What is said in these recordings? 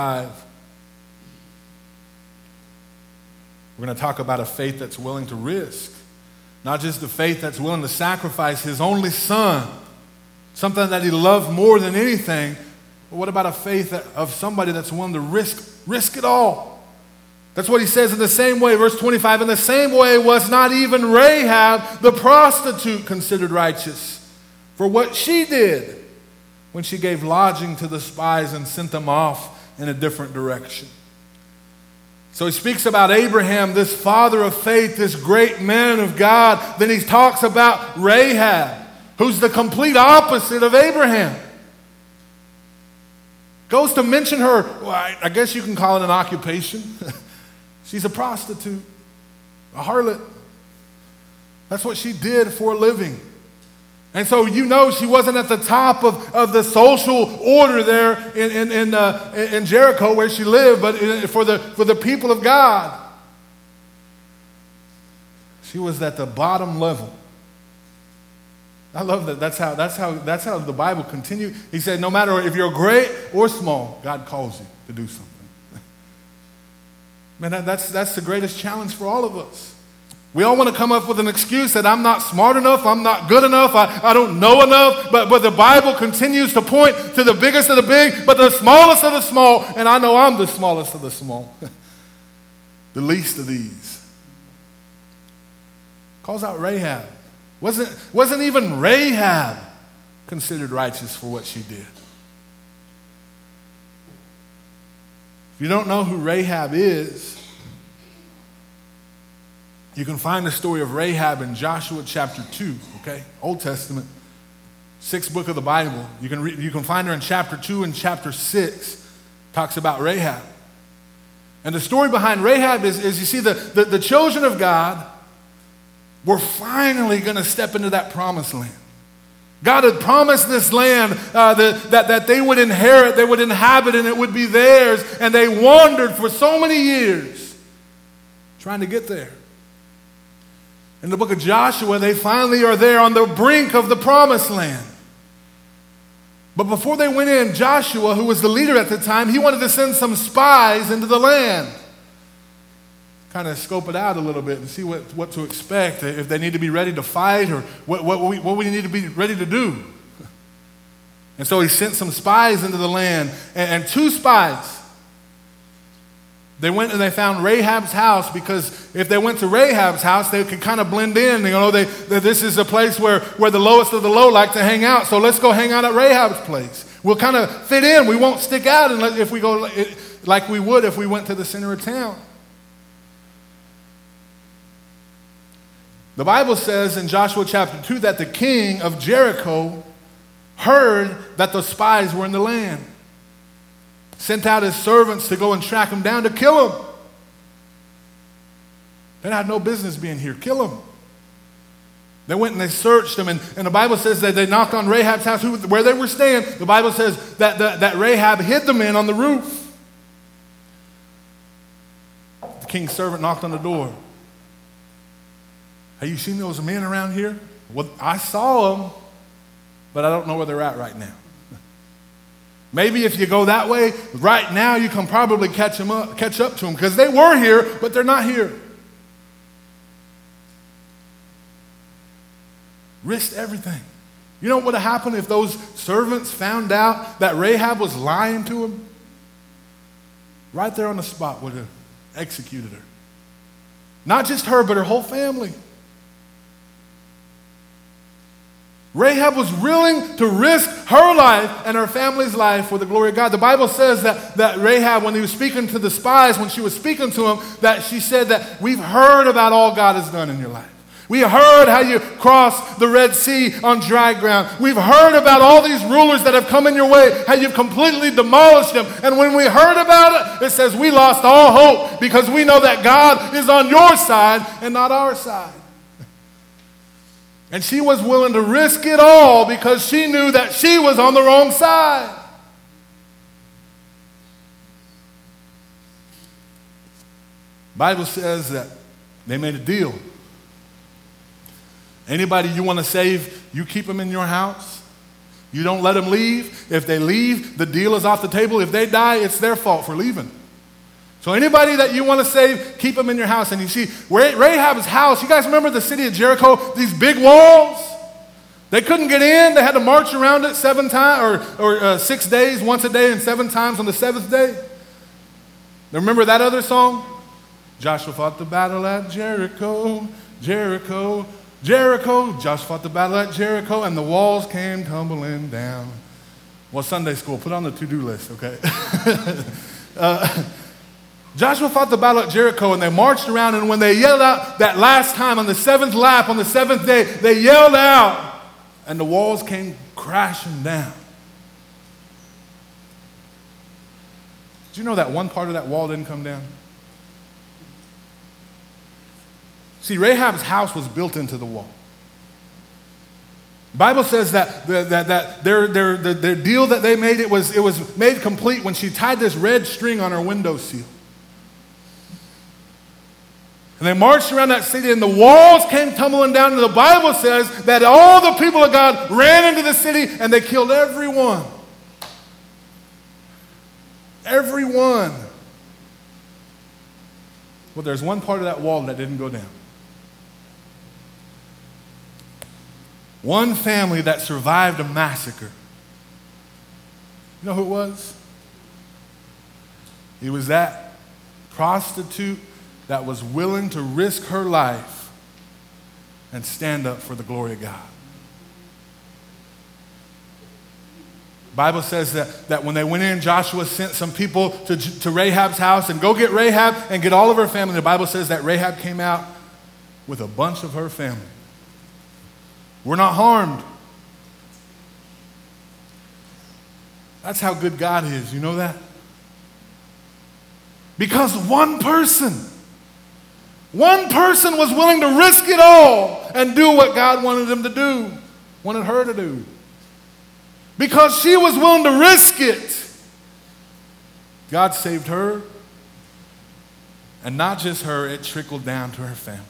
We're going to talk about a faith that's willing to risk. Not just a faith that's willing to sacrifice his only son, something that he loved more than anything. But what about a faith of somebody that's willing to risk it all? That's what he says in the same way, verse 25, in the same way was not even Rahab the prostitute considered righteous for what she did when she gave lodging to the spies and sent them off in a different direction. So he speaks about Abraham, this father of faith, this great man of God. Then he talks about Rahab, who's the complete opposite of Abraham. Goes to mention her, well, I guess you can call it an occupation. She's a prostitute, a harlot. That's what she did for a living. And so you know she wasn't at the top of the social order there in Jericho where she lived, but for the people of God. She was at the bottom level. I love that. That's how the Bible continues. He said, no matter if you're great or small, God calls you to do something. Man, that's the greatest challenge for all of us. We all want to come up with an excuse that I'm not smart enough, I'm not good enough, I don't know enough, but the Bible continues to point to the biggest of the big, but the smallest of the small, and I know I'm the smallest of the small. The least of these. Calls out Rahab. Wasn't even Rahab considered righteous for what she did. If you don't know who Rahab is, you can find the story of Rahab in Joshua chapter 2, okay? Old Testament, 6th book of the Bible. You can find her in chapter 2 and chapter 6. Talks about Rahab. And the story behind Rahab is you see the children of God were finally going to step into that promised land. God had promised this land that they would inherit, they would inhabit, and it would be theirs. And they wandered for so many years trying to get there. In the book of Joshua, they finally are there on the brink of the promised land. But before they went in, Joshua, who was the leader at the time, he wanted to send some spies into the land. Kind of scope it out a little bit and see what to expect, if they need to be ready to fight or what we need to be ready to do. And so he sent some spies into the land, and 2 spies. They went and they found Rahab's house, because if they went to Rahab's house, they could kind of blend in. You know, this is a place where the lowest of the low like to hang out. So let's go hang out at Rahab's place. We'll kind of fit in. We won't stick out if we go like we would if we went to the center of town. The Bible says in Joshua chapter 2 that the king of Jericho heard that the spies were in the land. Sent out his servants to go and track them down to kill them. They had no business being here. Kill them. They went and they searched them, and the Bible says that they knocked on Rahab's house, where they were staying. The Bible says that Rahab hid the men on the roof. The king's servant knocked on the door. Have you seen those men around here? Well, I saw them, but I don't know where they're at right now. Maybe if you go that way, right now you can probably catch up to them, because they were here, but they're not here. Risked everything. You know what would have happened if those servants found out that Rahab was lying to them? Right there on the spot would have executed her. Not just her, but her whole family. Rahab was willing to risk her life and her family's life for the glory of God. The Bible says that Rahab, when he was speaking to the spies, when she was speaking to them, that she said that we've heard about all God has done in your life. We heard how you crossed the Red Sea on dry ground. We've heard about all these rulers that have come in your way, how you've completely demolished them. And when we heard about it, it says we lost all hope, because we know that God is on your side and not our side. And she was willing to risk it all because she knew that she was on the wrong side. The Bible says that they made a deal. Anybody you want to save, you keep them in your house. You don't let them leave. If they leave, the deal is off the table. If they die, it's their fault for leaving. So anybody that you want to save, keep them in your house. And you see, Rahab's house, you guys remember the city of Jericho? These big walls? They couldn't get in. They had to march around it 7 times, or 6 days, once a day, and 7 times on the 7th day. Remember that other song? Joshua fought the battle at Jericho, Jericho, Jericho. Joshua fought the battle at Jericho, and the walls came tumbling down. Well, Sunday school, put on the to-do list, okay? Joshua fought the battle at Jericho, and they marched around, and when they yelled out that last time on the 7th lap, on the 7th day, they yelled out, and the walls came crashing down. Did you know that one part of that wall didn't come down? See, Rahab's house was built into the wall. The Bible says that their deal that they made, it was made complete when she tied this red string on her windowsill. And they marched around that city, and the walls came tumbling down. And the Bible says that all the people of God ran into the city, and they killed everyone. Everyone. Well, there's one part of that wall that didn't go down. One family that survived a massacre. You know who it was? It was that prostitute that was willing to risk her life and stand up for the glory of God. The Bible says that when they went in, Joshua sent some people to Rahab's house and go get Rahab and get all of her family. The Bible says that Rahab came out with a bunch of her family. We're not harmed. That's how good God is. You know that? Because one person was willing to risk it all and do what God wanted him to do, wanted her to do. Because she was willing to risk it, God saved her. And not just her, it trickled down to her family.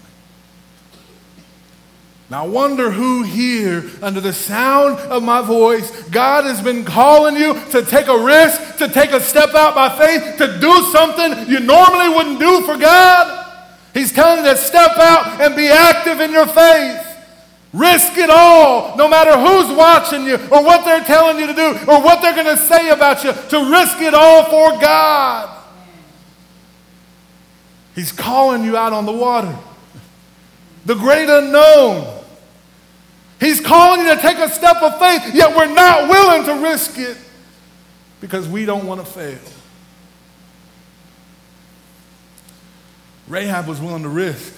Now I wonder who here, under the sound of my voice, God has been calling you to take a risk, to take a step out by faith, to do something you normally wouldn't do for God. He's telling you to step out and be active in your faith. Risk it all, no matter who's watching you or what they're telling you to do or what they're going to say about you, to risk it all for God. He's calling you out on the water. The great unknown. He's calling you to take a step of faith, yet we're not willing to risk it because we don't want to fail. Rahab was willing to risk.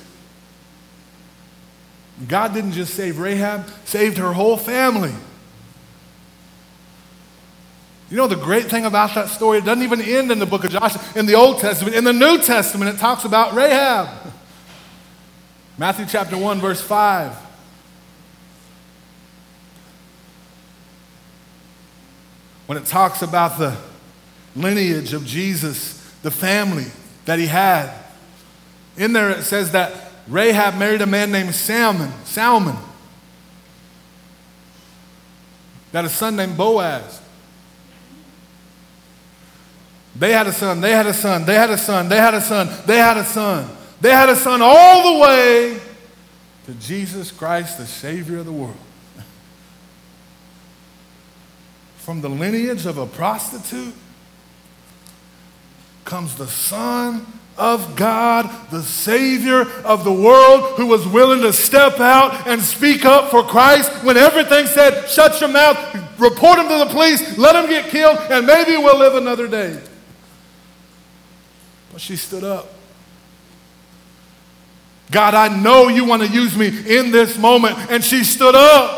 God didn't just save Rahab, saved her whole family. You know the great thing about that story, it doesn't even end in the book of Joshua, in the Old Testament. In the New Testament, it talks about Rahab. Matthew chapter 1, verse 5. When it talks about the lineage of Jesus, the family that he had, in there it says that Rahab married a man named Salmon. Got a son named Boaz. They had a son, they had a son, they had a son, they had a son, they had a son. They had a son all the way to Jesus Christ, the Savior of the world. From the lineage of a prostitute comes the Son of God, the Savior of the world, who was willing to step out and speak up for Christ when everything said, shut your mouth, report him to the police, let him get killed, and maybe we'll live another day. But she stood up. God, I know you want to use me in this moment. And she stood up.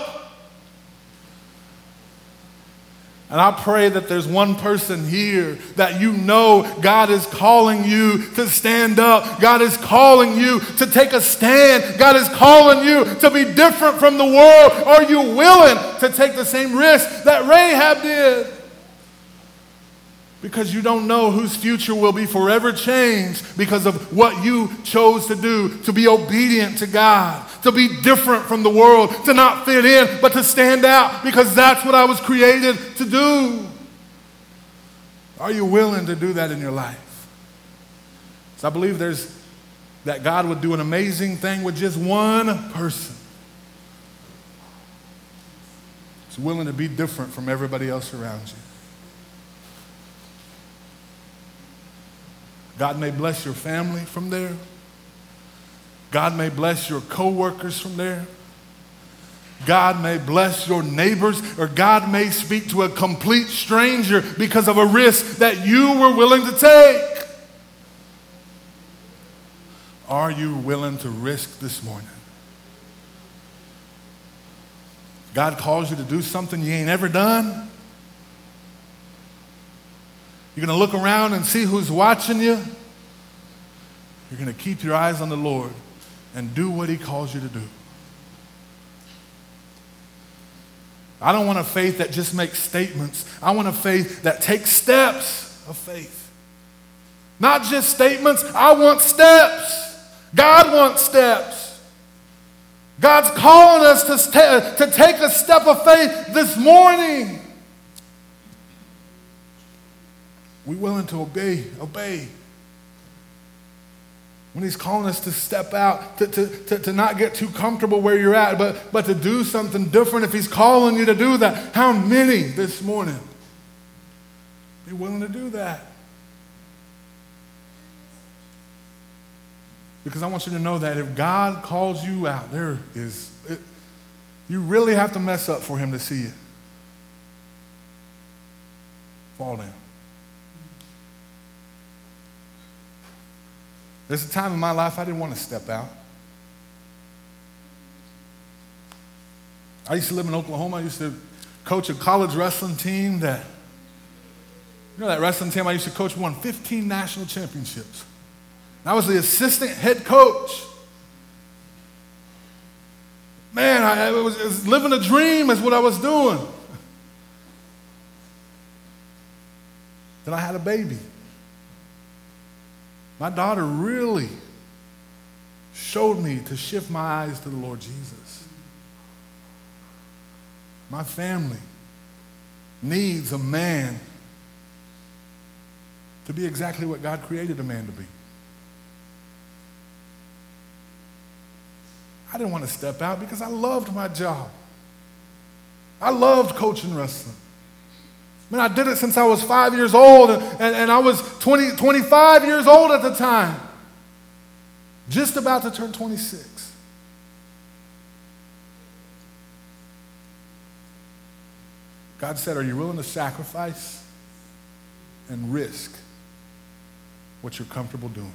And I pray that there's one person here that you know God is calling you to stand up. God is calling you to take a stand. God is calling you to be different from the world. Are you willing to take the same risk that Rahab did? Because you don't know whose future will be forever changed because of what you chose to do, to be obedient to God, to be different from the world, to not fit in, but to stand out because that's what I was created to do. Are you willing to do that in your life? So I believe that God would do an amazing thing with just one person. Who's willing to be different from everybody else around you. God may bless your family from there. God may bless your co-workers from there. God may bless your neighbors, or God may speak to a complete stranger because of a risk that you were willing to take. Are you willing to risk this morning? God calls you to do something you ain't ever done. You're going to look around and see who's watching you. You're going to keep your eyes on the Lord and do what he calls you to do. I don't want a faith that just makes statements. I want a faith that takes steps of faith. Not just statements, I want steps. God wants steps. God's calling us to take a step of faith this morning. We willing to obey. When he's calling us to step out, to not get too comfortable where you're at, but to do something different. If he's calling you to do that, how many this morning be willing to do that? Because I want you to know that if God calls you out, you really have to mess up for him to see you. Fall down. There's a time in my life I didn't want to step out. I used to live in Oklahoma. I used to coach a college wrestling team that wrestling team I used to coach won 15 national championships. I was the assistant head coach. Man, I was living a dream is what I was doing. Then I had a baby. My daughter really showed me to shift my eyes to the Lord Jesus. My family needs a man to be exactly what God created a man to be. I didn't want to step out because I loved my job. I loved coaching wrestling. I mean, I did it since I was 5 years old, and I was 25 years old at the time. Just about to turn 26. God said, are you willing to sacrifice and risk what you're comfortable doing?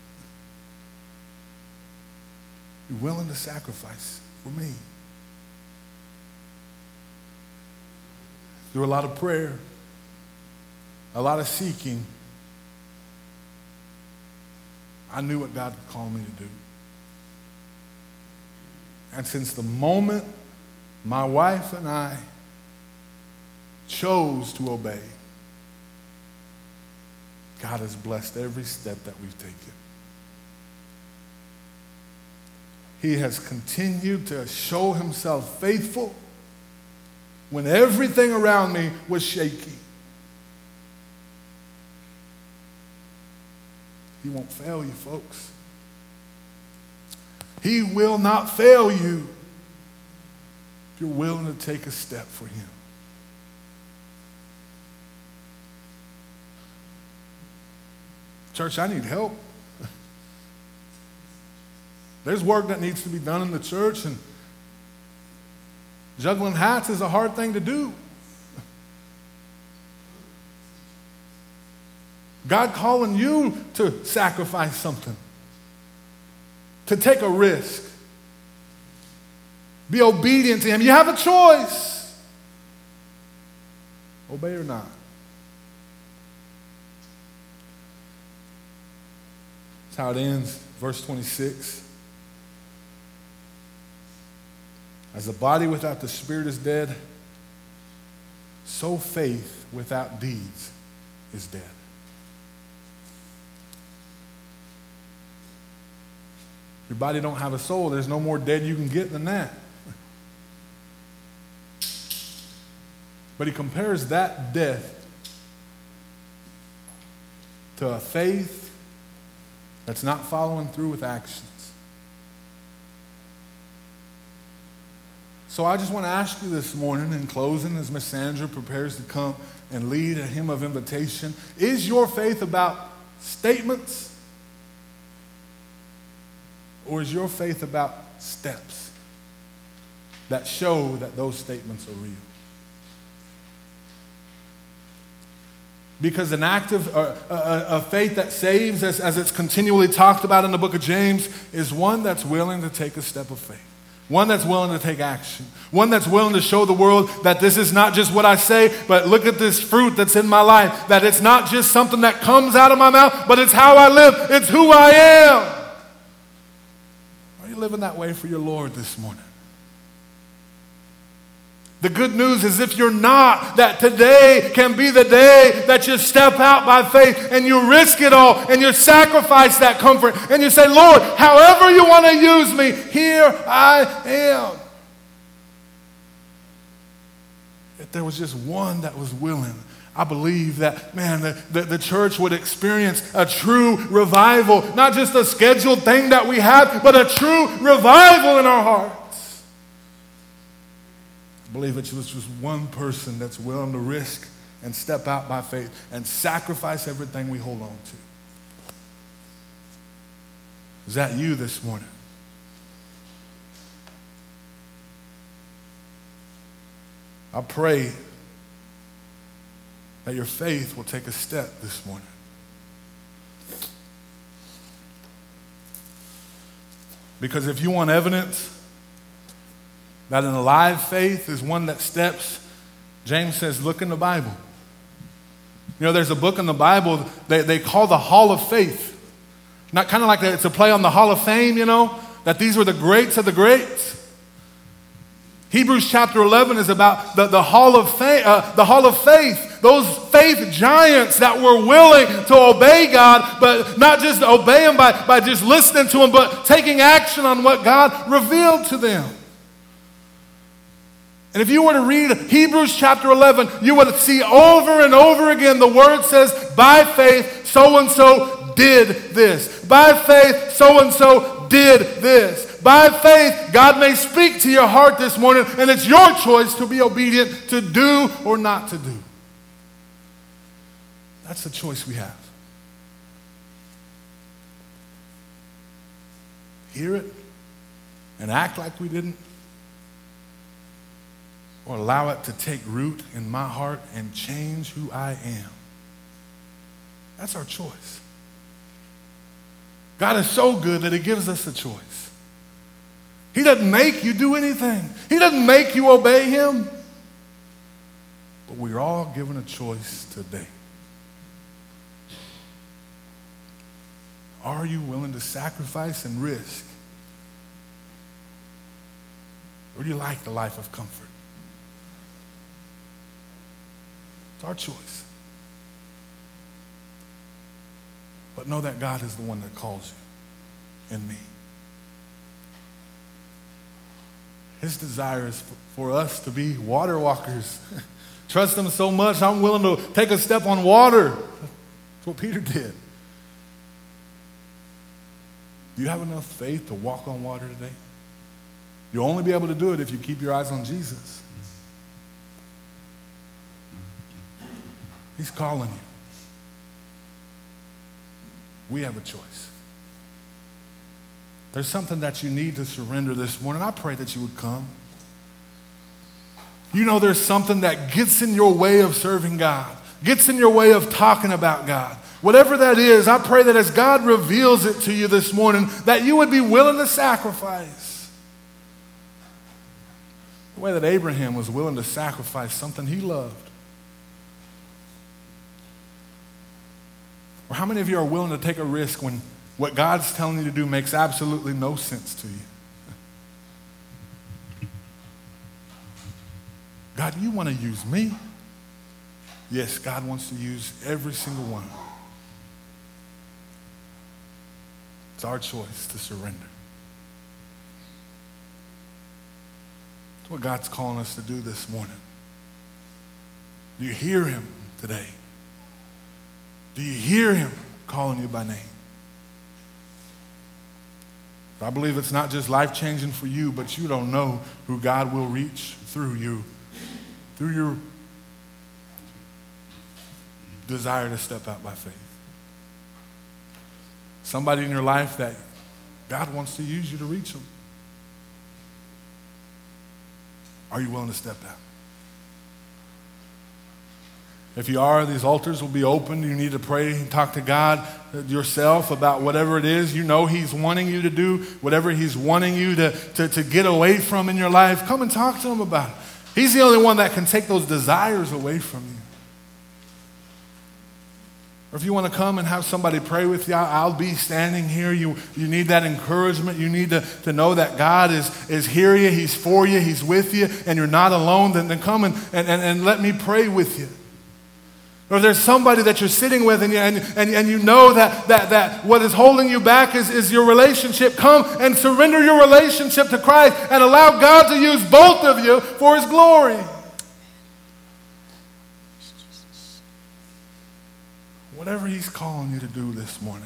You're willing to sacrifice for me? Through a lot of prayer, a lot of seeking, I knew what God called me to do. And since the moment my wife and I chose to obey, God has blessed every step that we've taken. He has continued to show himself faithful when everything around me was shaky. He won't fail you, folks. He will not fail you if you're willing to take a step for him. Church, I need help. There's work that needs to be done in the church, and juggling hats is a hard thing to do. God calling you to sacrifice something, to take a risk, be obedient to him. You have a choice. Obey or not. That's how it ends, verse 26. As the body without the spirit is dead, so faith without deeds is dead. Your body don't have a soul. There's no more dead you can get than that. But he compares that death to a faith that's not following through with actions. So I just want to ask you this morning in closing, as Miss Sandra prepares to come and lead a hymn of invitation, is your faith about statements, or is your faith about steps that show that those statements are real? Because an active, a faith that saves, as it's continually talked about in the book of James, is one that's willing to take a step of faith. One that's willing to take action. One that's willing to show the world that this is not just what I say, but look at this fruit that's in my life. That it's not just something that comes out of my mouth, but it's how I live. It's who I am. Are you living that way for your Lord this morning? The good news is if you're not, that today can be the day that you step out by faith and you risk it all and you sacrifice that comfort and you say, Lord, however you want to use me, here I am. If there was just one that was willing, I believe that, man, the church would experience a true revival, not just a scheduled thing that we have, but a true revival in our heart. I believe it was just one person that's willing to risk and step out by faith and sacrifice everything we hold on to. Is that you this morning? I pray that your faith will take a step this morning. Because if you want evidence that an alive faith is one that steps, James says, look in the Bible. You know, there's a book in the Bible they call the Hall of Faith. Not kind of like it's a play on the Hall of Fame, you know, that these were the greats of the greats. Hebrews chapter 11 is about the Hall of Faith, those faith giants that were willing to obey God, but not just obey Him by just listening to Him, but taking action on what God revealed to them. And if you were to read Hebrews chapter 11, you would see over and over again the word says, by faith, so-and-so did this. By faith, so-and-so did this. By faith, God may speak to your heart this morning, and it's your choice to be obedient, to do or not to do. That's the choice we have. Hear it and act like we didn't, or allow it to take root in my heart and change who I am. That's our choice. God is so good that He gives us a choice. He doesn't make you do anything. He doesn't make you obey Him. But we're all given a choice today. Are you willing to sacrifice and risk? Or do you like the life of comfort? It's our choice. But know that God is the one that calls you and me. His desire is for us to be water walkers. Trust Him so much, I'm willing to take a step on water. That's what Peter did. Do you have enough faith to walk on water today? You'll only be able to do it if you keep your eyes on Jesus. He's calling you. We have a choice. There's something that you need to surrender this morning. I pray that you would come. You know there's something that gets in your way of serving God, gets in your way of talking about God. Whatever that is, I pray that as God reveals it to you this morning, that you would be willing to sacrifice. The way that Abraham was willing to sacrifice something he loved. Or how many of you are willing to take a risk when what God's telling you to do makes absolutely no sense to you? God, you want to use me? Yes, God wants to use every single one. It's our choice to surrender. That's what God's calling us to do this morning. Do you hear him today? Do you hear him calling you by name? I believe it's not just life-changing for you, but you don't know who God will reach through you, through your desire to step out by faith. Somebody in your life that God wants to use you to reach them. Are you willing to step out? If you are, these altars will be open. You need to pray and talk to God yourself about whatever it is you know he's wanting you to do, whatever he's wanting you to get away from in your life. Come and talk to him about it. He's the only one that can take those desires away from you. Or if you want to come and have somebody pray with you, I'll be standing here. You need that encouragement. You need to know that God is here you, he's for you, he's with you, and you're not alone. Then come and let me pray with you. Or if there's somebody that you're sitting with and you know that what is holding you back is your relationship, come and surrender your relationship to Christ and allow God to use both of you for his glory. Whatever he's calling you to do this morning,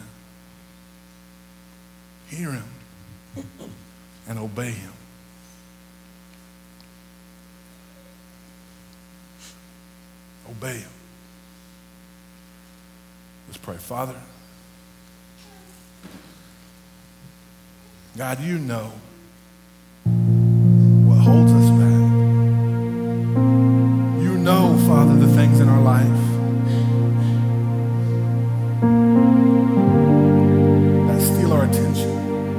hear him and obey him. Obey him. Let's pray. Father, God, you know what holds us back. You know, Father, the things in our life that steal our attention.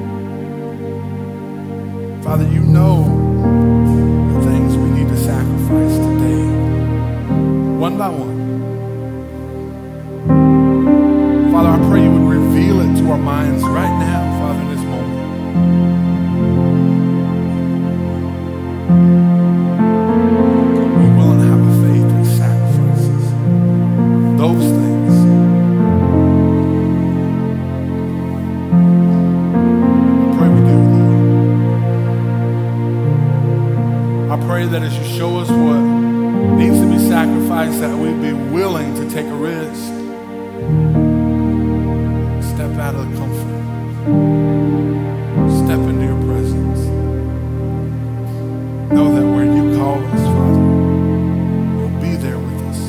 Father, you know the things we need to sacrifice today, one by one. Father, I pray you would reveal it to our minds right now, Father, in this moment. We're willing to have a faith that sacrifices those things. I pray we do, Lord. I pray that as you show us what needs to be sacrificed, that we'd be willing to take a risk. Step out of the comfort. Step into your presence. Know that where you call us, Father, you'll be there with us.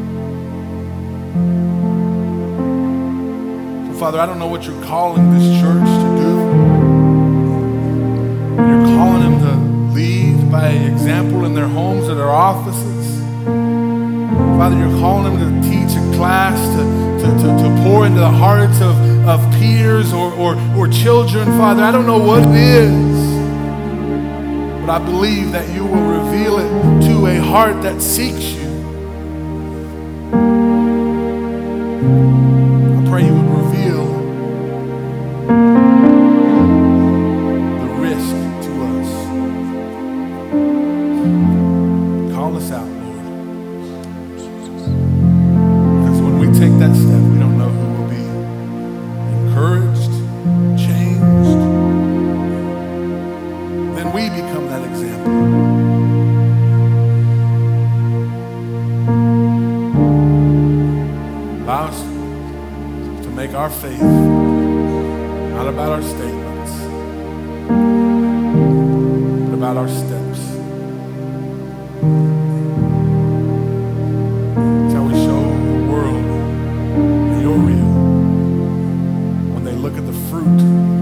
So, Father, I don't know what you're calling this church to do. You're calling them to lead by example in their homes or their offices. Father, you're calling them to teach a class, to pour into the hearts of peers or children. Father, I don't know what it is, but I believe that you will reveal it to a heart that seeks you. I pray you would reveal the risk to us. Call us out, Lord. Because when we take that step, we don't know who will be encouraged, changed. Then we become that example. Allow us to make our faith not about our statements, but about our steps. It's how we show the world that you're real. When they look at the fruit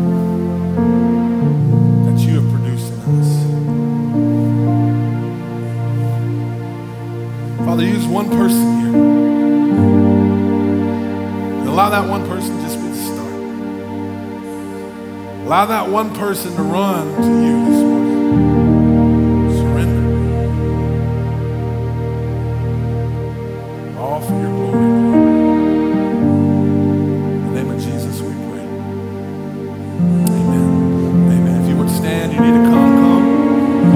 that you have produced in us. Father, use one person here. And allow that one person just be the start. Allow that one person to run to you.